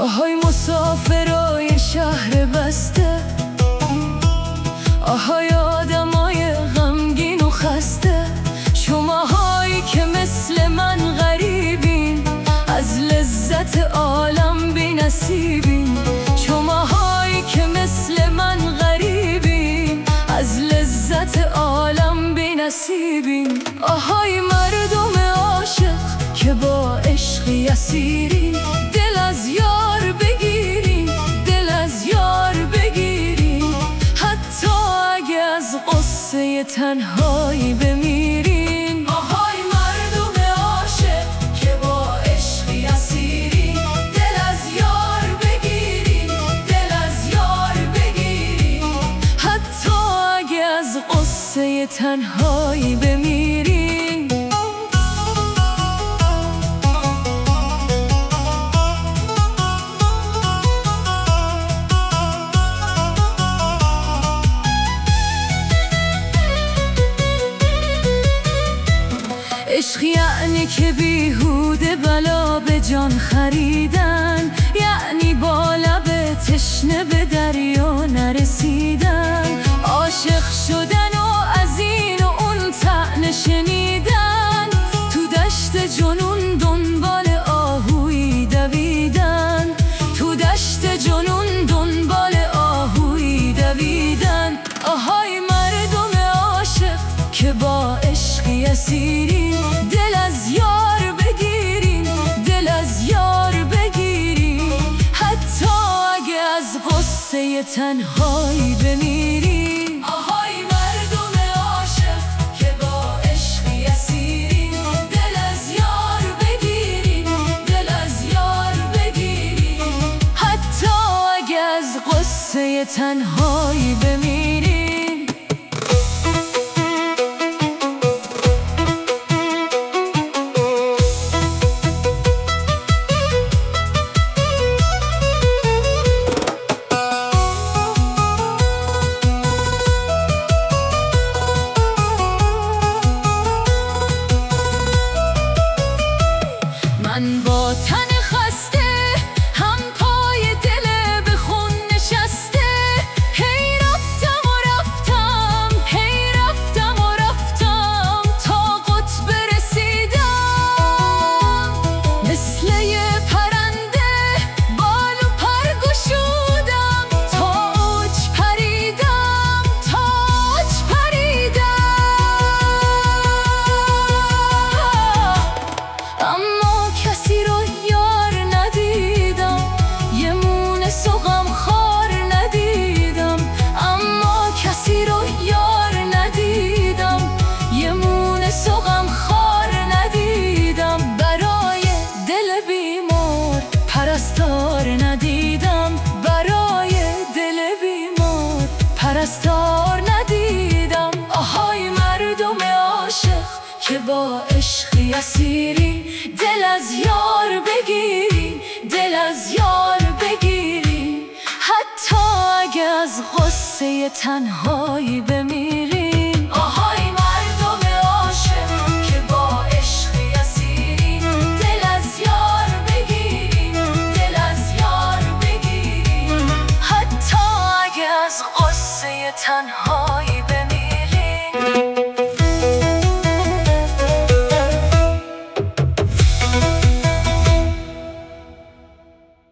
آهای مسافرای شهر بسته، آهای آدمای غمگین و خسته، شماهایی که مثل من غریبین، از لذت عالم بی نصیبین. شماهایی که مثل من غریبین، از لذت عالم بی نصیبین. آهای مردم عاشق که با عشقی اسیرین، دل از یار بگیرین، دل از یار بگیرین، حتی اگه از قصه تنهایی بمیرین. آهای مردم عاشق که با عشقی اسیرین، دل از یار بگیرین، دل از یار بگیرین، حتی اگه از قصه تنهایی بمیرین. عشق یعنی که بیهوده بلا به جان خریدن، یعنی با لب تشنه به دریا نرسیدن، عاشق شدن و از این و اون طعنه شنیدن، تو دشت جنون دنبال آهویی دویدن، تو دشت جنون دنبال آهویی دویدن. آهای مردم عاشق که با عشقی اسیرین، دل از یار بگیرین، دل از یار بگیرین، حتی اگه از قصه تنهایی بمیرین. آهای مردم عاشق که با عشقی اسیرین، دل از یار بگیرین، دل از یار بگیرین، حتی اگه از قصه تنهایی بمیرین. من با تن خسته، هم پای دل به خون نشسته، هی رفتم و رفتم، هی رفتم و رفتم، تا قطب رسیدم. مثل یه پرنده بال و پر گشودم، تا اوج پریدم، تا اوج پریدم. اما کسی رو یار ندیدم، یه مونس و غمخوار ندیدم. اما کسی رو یار ندیدم، یه مونس و غمخوار ندیدم. برای دل بیمار پرستار ندیدم، برای دل بیمار پرستار ندیدم. آهای مردم عاشق که با عشقی اسیرین، دل از یار بگیرین، دل از یار بگیرین، حتی اگه از غصه تنهایی بمیرین. آهای مردم عاشق که با عشقی اسیرین، دل از یار بگیرین، دل از یار بگیرین، حتی اگه از غصه تنهایی